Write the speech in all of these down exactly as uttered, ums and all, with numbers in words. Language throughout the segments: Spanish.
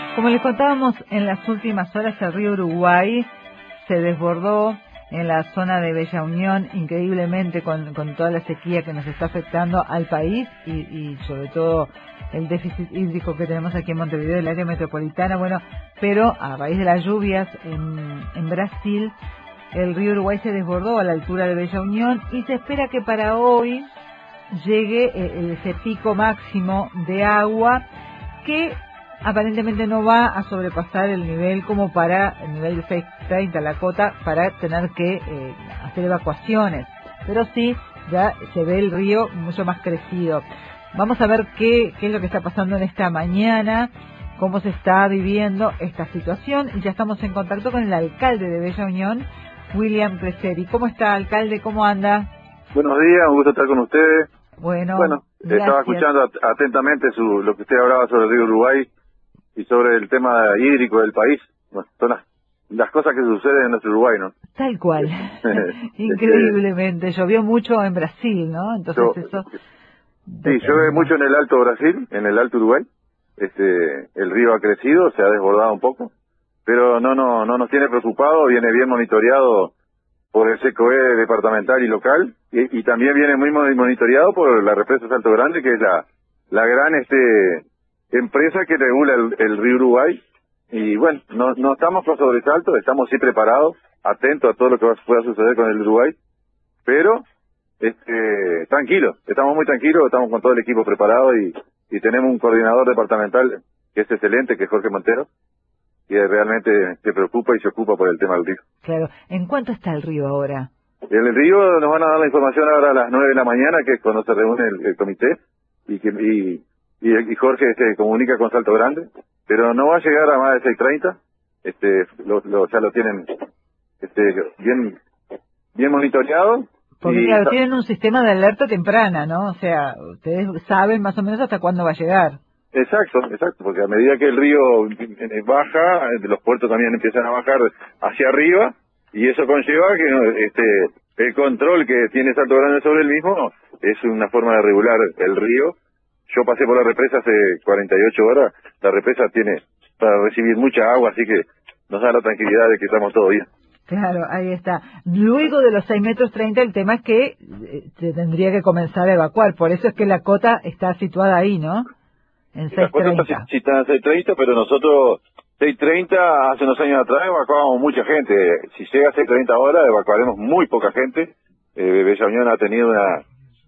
Como les contábamos, en las últimas horas el río Uruguay se desbordó en la zona de Bella Unión, increíblemente con, con toda la sequía que nos está afectando al país y, y sobre todo el déficit hídrico que tenemos aquí en Montevideo, el área metropolitana. Bueno, pero a raíz de las lluvias en, en Brasil, el río Uruguay se desbordó a la altura de Bella Unión y se espera que para hoy llegue eh, ese pico máximo de agua que aparentemente no va a sobrepasar el nivel como para el nivel de seiscientos treinta, la cota, para tener que eh, hacer evacuaciones, pero sí ya se ve el río mucho más crecido. Vamos a ver qué, qué es lo que está pasando en esta mañana, cómo se está viviendo esta situación, y ya estamos en contacto con el alcalde de Bella Unión, William Creseri. ¿Cómo está, alcalde? ¿Cómo anda? Buenos días, un gusto estar con ustedes. Bueno, bueno estaba escuchando at atentamente su, lo que usted hablaba sobre el río Uruguay y sobre el tema hídrico del país. Bueno, son las, las cosas que suceden en nuestro Uruguay, ¿no? Tal cual. Increíblemente. Llovió mucho en Brasil, ¿no? Entonces yo, eso... Sí, llueve mucho en el Alto Brasil, en el Alto Uruguay. Este, el río ha crecido, se ha desbordado un poco, pero no, no, no nos tiene preocupado, viene bien monitoreado por el C E C O E departamental y local, y, y también viene muy monitoreado por la represa Salto Grande, que es la, la gran este empresa que regula el, el río Uruguay. Y bueno, no, no estamos con sobresaltos, estamos sí preparados, atentos a todo lo que pueda suceder con el Uruguay, pero este tranquilos, estamos muy tranquilos, estamos con todo el equipo preparado y, y tenemos un coordinador departamental que es excelente, que es Jorge Montero, y realmente se preocupa y se ocupa por el tema del río. Claro. ¿En cuánto está el río ahora? En el río nos van a dar la información ahora a las nueve de la mañana, que es cuando se reúne el, el comité, y que y, y, y Jorge se comunica con Salto Grande, pero no va a llegar a más de seis treinta, este, lo, lo, ya lo tienen este, bien, bien monitoreado. Porque y claro, tienen un sistema de alerta temprana, ¿no? O sea, ustedes saben más o menos hasta cuándo va a llegar. Exacto, exacto, porque a medida que el río baja, los puertos también empiezan a bajar hacia arriba, y eso conlleva que este el control que tiene Salto Grande sobre el mismo es una forma de regular el río. Yo pasé por la represa hace cuarenta y ocho horas, la represa tiene para recibir mucha agua, así que nos da la tranquilidad de que estamos todo bien. Claro, ahí está. Luego de los seis metros treinta, el tema es que eh, se tendría que comenzar a evacuar, por eso es que la cota está situada ahí, ¿no? En seis treinta. Sí, sí está en seis treinta, pero nosotros seis treinta hace unos años atrás evacuábamos mucha gente. Si llega a seis treinta ahora evacuaremos muy poca gente. Eh, Bella Unión ha tenido una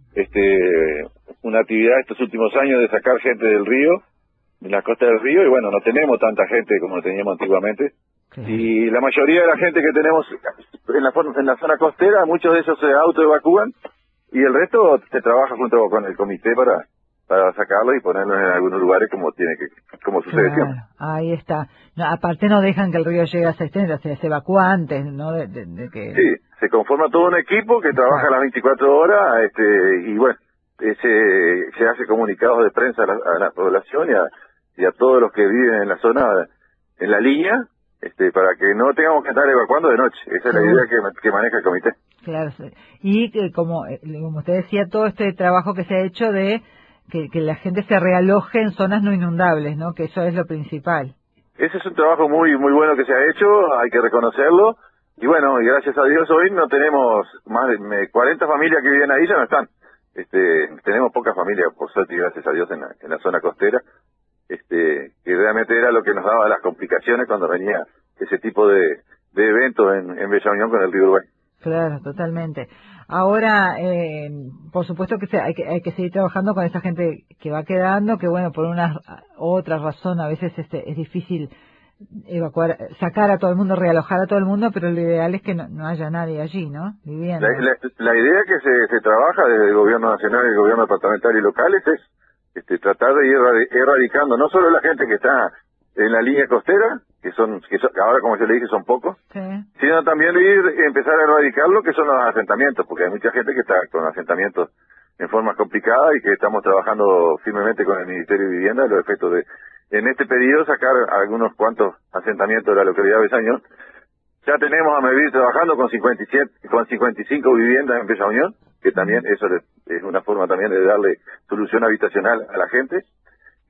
este una actividad estos últimos años de sacar gente del río, de la costa del río, y bueno, no tenemos tanta gente como teníamos antiguamente. Claro. Y la mayoría de la gente que tenemos en la, en la zona costera, muchos de ellos se autoevacúan y el resto se trabaja junto con el comité para para sacarlo y ponerlo en algunos lugares como tiene que como sucede claro, siempre. Ahí está. No, aparte no dejan que el río llegue a seis treinta, se, se evacúa antes, ¿no? De, de, de que... Sí, se conforma todo un equipo que trabaja claro. las veinticuatro horas, este y bueno, se, se hace comunicados de prensa a la, a la población y a, y a todos los que viven en la zona, en la línea, este para que no tengamos que estar evacuando de noche. Esa es la idea que, que maneja el comité. Claro, sí. Y que como, como usted decía, todo este trabajo que se ha hecho de Que, que la gente se realoje en zonas no inundables, ¿no? Que eso es lo principal. Ese es un trabajo muy muy bueno que se ha hecho, hay que reconocerlo. Y bueno, y gracias a Dios hoy no tenemos más de cuarenta familias que viven ahí, ya no están. Este, tenemos pocas familias, por suerte y gracias a Dios, en la, en la zona costera. Este, que realmente era lo que nos daba las complicaciones cuando venía ese tipo de, de eventos en, en Bella Unión con el río Uruguay. Claro, totalmente. Ahora, eh, por supuesto que se, hay que hay que seguir trabajando con esa gente que va quedando, que bueno, por una u otra razón a veces este, es difícil evacuar, sacar a todo el mundo, realojar a todo el mundo, pero lo ideal es que no, no haya nadie allí, ¿no? Viviendo. La, la, la idea que se, se trabaja desde el gobierno nacional, el gobierno departamental y locales es este, tratar de ir erradicando no solo la gente que está en la línea costera, que son, que son ahora como yo le dije son pocos, sí. sino también de ir empezar a erradicar lo que son los asentamientos, porque hay mucha gente que está con asentamientos en forma complicada y que estamos trabajando firmemente con el Ministerio de Vivienda, los efectos de, en este periodo, sacar algunos cuantos asentamientos de la localidad de Bella Unión. Ya tenemos a Medellín trabajando con cincuenta y siete, con cincuenta y cinco viviendas en Bella Unión, que también eso es una forma también de darle solución habitacional a la gente.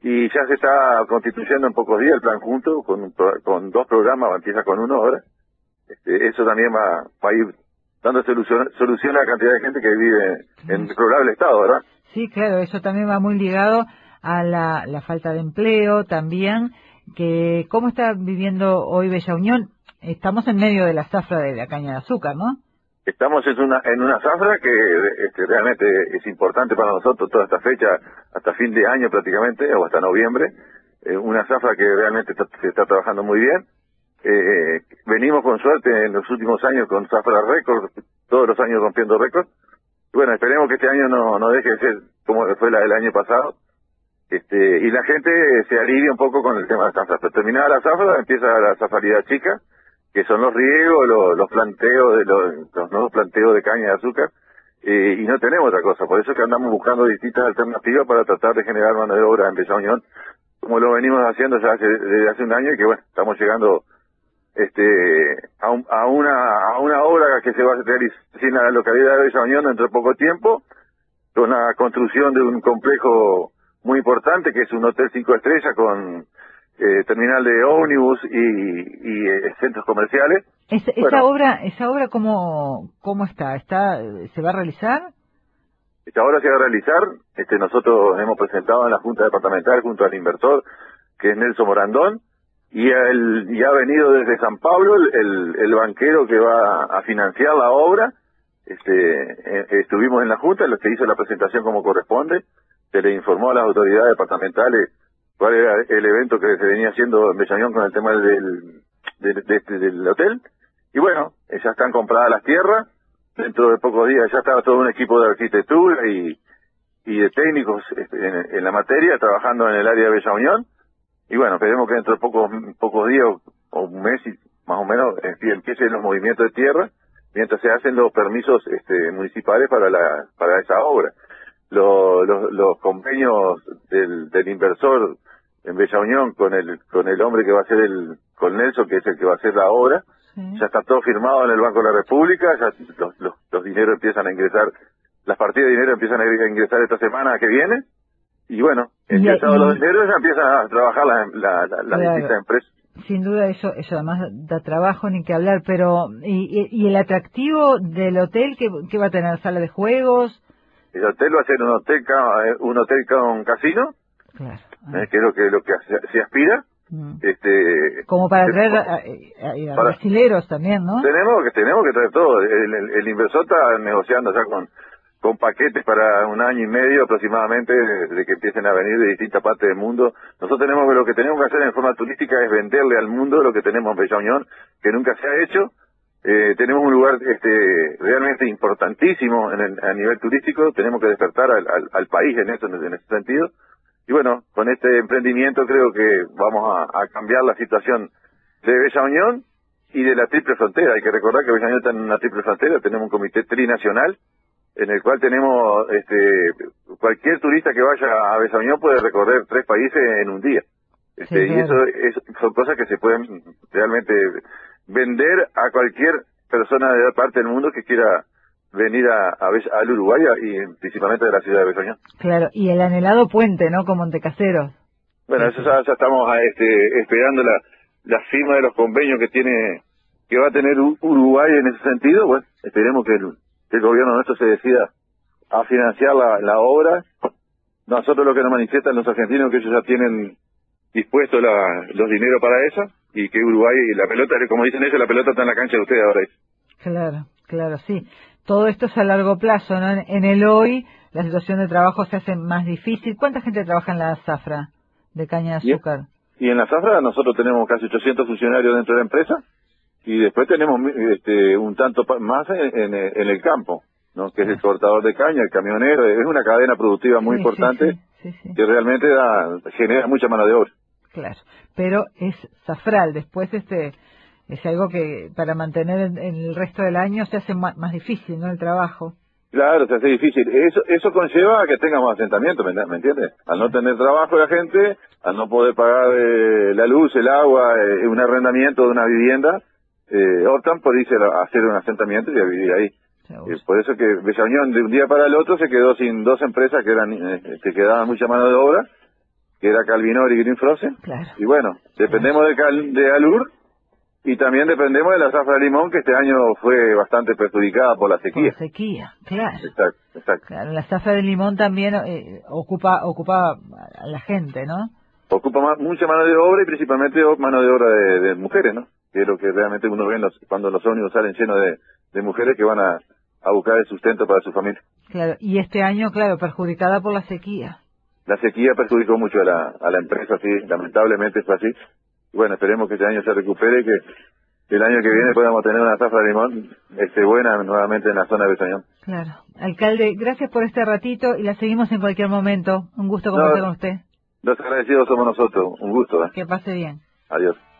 y ya se está constituyendo en pocos días el plan junto, con, un pro- con dos programas, empieza con uno ahora. Este, eso también va, va a ir dando solución, solución a la cantidad de gente que vive en deplorable estado, ¿verdad? Sí, claro, eso también va muy ligado a la, la falta de empleo también, que cómo está viviendo hoy Bella Unión. Estamos en medio de la zafra de la caña de azúcar, ¿no? Estamos en una, en una zafra que este, realmente es importante para nosotros toda esta fecha, hasta fin de año prácticamente, o hasta noviembre. Eh, una zafra que realmente está, se está trabajando muy bien. Eh, venimos con suerte en los últimos años con zafra récord, todos los años rompiendo récord. Bueno, esperemos que este año no, no deje de ser como fue la del año pasado. Este, y la gente se alivia un poco con el tema de la zafra. Pero terminada la zafra, empieza la zafalidad chica, que son los riegos, los, los planteos, de los, los nuevos planteos de caña de azúcar, eh, y no tenemos otra cosa. Por eso es que andamos buscando distintas alternativas para tratar de generar mano de obra en Bella Unión, como lo venimos haciendo ya hace, desde hace un año, y que bueno, estamos llegando este a, un, a una a una obra que se va a realizar en la localidad de Bella Unión dentro de poco tiempo, con la construcción de un complejo muy importante, que es un hotel cinco estrellas con eh, terminal de ómnibus y, y eh, centros comerciales. Es, esa Bueno, obra, esa obra cómo cómo está, está, se va a realizar. esta obra se va a realizar. Este, nosotros hemos presentado en la Junta Departamental junto al inversor, que es Nelson Morandón, y, el, y ha venido desde San Pablo el, el, el banquero que va a financiar la obra. Este, eh, estuvimos en la Junta, lo que hizo la presentación como corresponde, se le informó a las autoridades departamentales cuál era el evento que se venía haciendo en Bella Unión con el tema del, del, de este- del hotel, y bueno, eh, ya están compradas las tierras, dentro de pocos días ya estaba todo un equipo de arquitectura y, y de técnicos este, en, en la materia, trabajando en el área de Bella Unión, y bueno, esperemos que dentro de pocos, pocos días o un mes y más o menos empie- empiecen los movimientos de tierra, mientras se hacen los permisos este, municipales para la para esa obra. Los, los, los convenios del, del inversor en Bella Unión con el con el hombre que va a ser el, con Nelson, que es el que va a hacer la obra, Sí. ya está todo firmado en el Banco de la República, ya los, los, los dineros empiezan a ingresar, las partidas de dinero empiezan a ingresar esta semana que viene, y bueno, Y- ingresados y- los dineros ya empiezan a trabajar la, la, la- las Claro. distintas empresas. Sin duda eso, eso además da trabajo ni que hablar, pero y, y, y el atractivo del hotel que, que va a tener sala de juegos, El hotel va a ser un hotel, ca- eh, un hotel con casino, claro, eh, que es lo que lo que se, se aspira. mm. Este, como para que- traer a, a- a para- brasileros también, ¿no? tenemos que tenemos que traer todo. El, el, el inversor está negociando ya con con paquetes para un año y medio aproximadamente de, de que empiecen a venir de distintas partes del mundo. Nosotros tenemos que lo que tenemos que hacer en forma turística es venderle al mundo lo que tenemos en Bella Unión, que nunca se ha hecho. Eh, tenemos un lugar este realmente importantísimo en el, a nivel turístico. Tenemos que despertar al, al, al país en eso, en ese sentido. Y bueno, con este emprendimiento creo que vamos a, a cambiar la situación de Bella Unión y de la triple frontera. Hay que recordar que Bella Unión está en una triple frontera. Tenemos un comité trinacional en el cual tenemos este cualquier turista que vaya a Bella Unión puede recorrer tres países en un día. Este, Sí, y claro. eso es, son cosas que se pueden realmente vender a cualquier persona de la parte del mundo que quiera venir a, a Bella- al Uruguay y principalmente de la ciudad de Bella Unión. Claro, y el anhelado puente, ¿no? Con Montecaseros. Bueno, eso ya, ya estamos ah, este, esperando la, la firma de los convenios que tiene que va a tener U- Uruguay en ese sentido. Bueno, esperemos que el, que el gobierno nuestro se decida a financiar la, la obra. Nosotros lo que nos manifiestan los argentinos que ellos ya tienen dispuestos la, los dineros para eso y que Uruguay, la pelota, como dicen ellos, la pelota está en la cancha de ustedes ahora. Claro, claro, sí. Todo esto es a largo plazo, ¿no? En, en el hoy la situación de trabajo se hace más difícil. ¿Cuánta gente trabaja en la zafra de caña de Y, azúcar? y en la zafra nosotros tenemos casi ochocientos funcionarios dentro de la empresa y después tenemos este, un tanto pa- más en, en, en el campo, ¿no? Que es el cortador de caña, el camionero. Es una cadena productiva muy Sí, importante sí, sí, sí, sí. que realmente da, genera mucha mano de obra. Claro, pero es zafral. Después este es algo que para mantener en, en el resto del año se hace ma- más difícil, ¿no? El trabajo. Claro, se hace difícil. Eso eso conlleva a que tengamos asentamiento, ¿me, me entiendes? Al no tener trabajo la gente, al no poder pagar eh, la luz, el agua, eh, un arrendamiento de una vivienda, eh, optan por irse a hacer un asentamiento y a vivir ahí. Seguro. Eh, por eso que Bella Unión de un día para el otro se quedó sin dos empresas que eran eh, que quedaban mucha mano de obra, que era Calvinor y Green Frozen. Claro. Y bueno, dependemos de, Cal, de Alur y también dependemos de la zafra de limón, que este año fue bastante perjudicada por la sequía. Por sequía, claro. Exacto, exacto. Claro, la zafra de limón también eh, ocupa ocupa a la gente, ¿no? Ocupa más, mucha mano de obra y principalmente mano de obra de, de mujeres, ¿no? Que es lo que realmente uno ve en los, cuando los ómnibus salen llenos de, de mujeres que van a, a buscar el sustento para su familia. Claro, y este año, claro, perjudicada por la sequía. La sequía perjudicó mucho a la, a la empresa, sí, lamentablemente fue así. Y bueno, esperemos que este año se recupere y que, que el año que viene podamos tener una zafra de limón este, buena nuevamente en la zona de Besañón. Claro. Alcalde, gracias por este ratito y la seguimos en cualquier momento. Un gusto conversar No, con usted. Los agradecidos somos nosotros. Un gusto. ¿eh? Que pase bien. Adiós.